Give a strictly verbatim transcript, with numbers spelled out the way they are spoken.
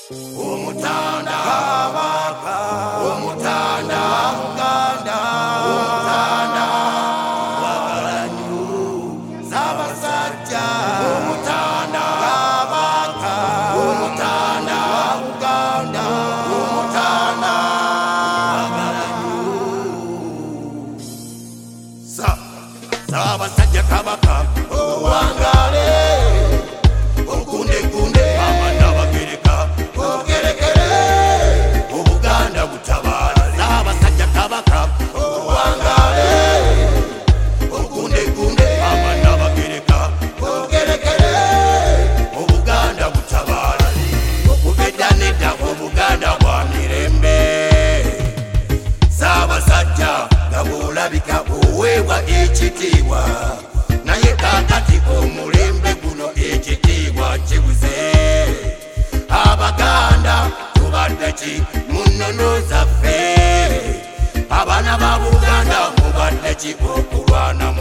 Umutanda Kabaka, Umutanda Uganda, Umutanda Wagaranyu, Sabasajja, Umutanda Kabaka, Umutanda Uganda, Umutanda Wagaranyu. Sa Sabasajja Kabaka, Wangale, Okunde Kunde, Amanda Bagereka, Ogerekere, Obuganda Butabala, Sabasajja Kabaka, Wangale, Okunde Kunde, Amanda Bagereka, Ogerekere, Obuganda Butabala, Okubedaneta, Obuganda bwa mirembe. Sabasajja Gabulabika oweebwa ekitiibwa, naye kakati omulembe guno ekitiibwa kibuze. Abaganda tubadde ki mu nnono zaffe, abaana ba Buganda mubadde ki okulwana